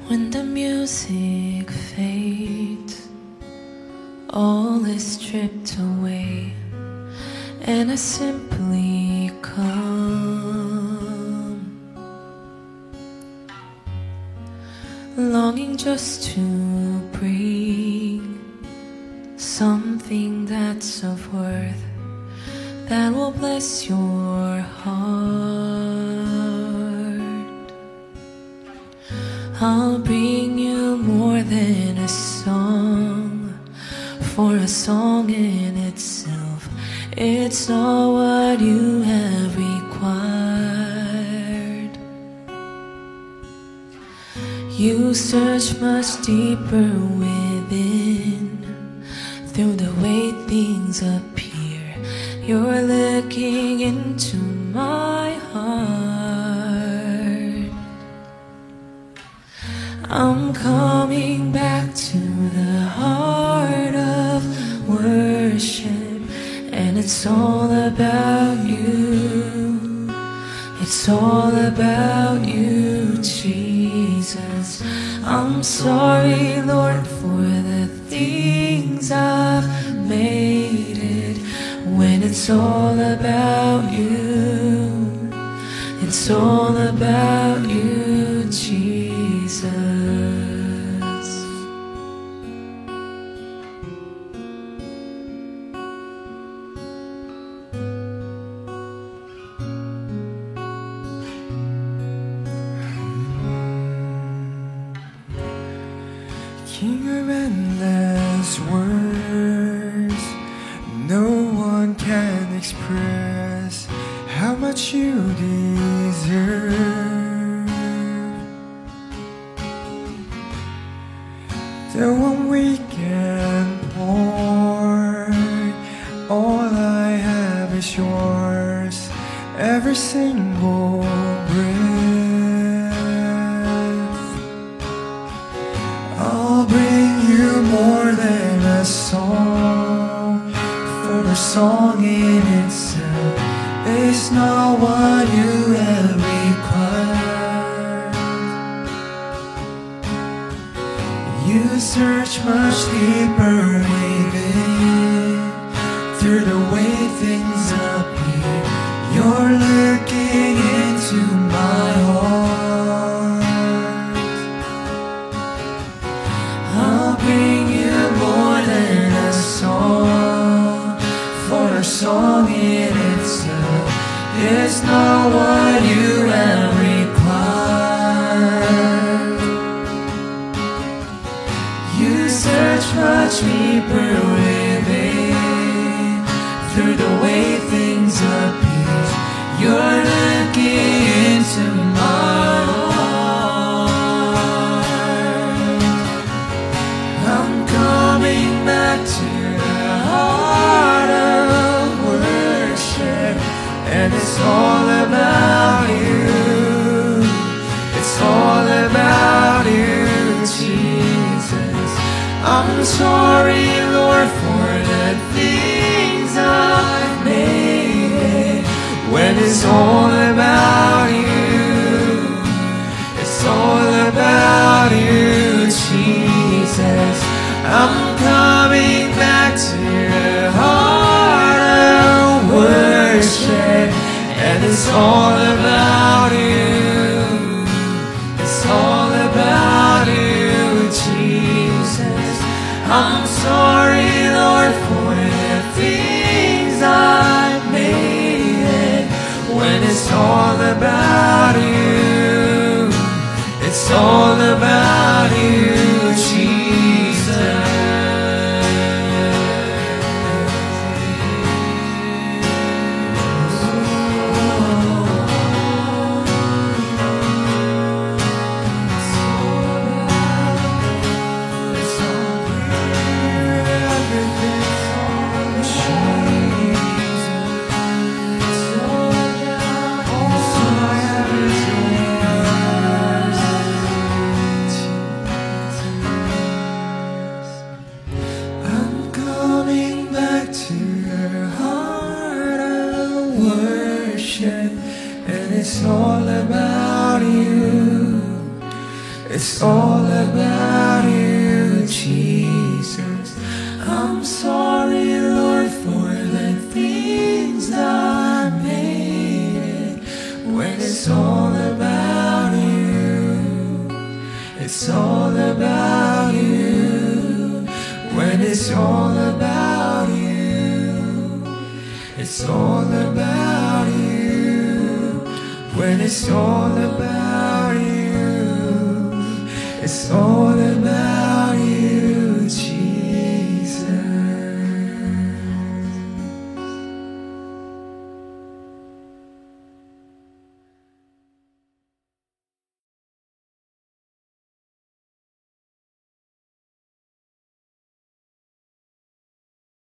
When the music fades, all is stripped away, and I simply come, longing just to bring something that's of worth, that will bless your heart. I'll bring you more than a song, for a song in itself, it's not what you have required. You search much deeper within, through the way things appear. You're looking into my heart. I'm coming back to the heart of worship, and it's all about you. It's all about you, Jesus. I'm sorry, Lord, for the things I've made it, when it's all about you. It's all about you, Jesus. King of endless words, no one can express how much you deserve. The one we can pour, all I have is yours, every single breath. I'll bring you more than a song, for a song in itself is not what you have required. You search much deeper within, through the way things appear. You're looking into my heart. I'll bring you more than a song, for a song in itself is not what you have required. You search much deeper within, through the way things appear. You're looking into my heart. I'm coming back to the heart of worship, and it's all about you. It's all about you, Jesus. I'm sorry, Lord, for the things I've made, when it's all about you. It's all about you, Jesus. I'm coming back to the heart of worship, and it's all about you. It's all about you, Jesus. I'm sorry, Lord, for the things I've made, when it's all about you. It's all about you, Jesus. It's all about you, Jesus. I'm sorry, Lord, for the things I made it. When it's all about you, it's all about you. When it's all about you, it's all about you. When it's all about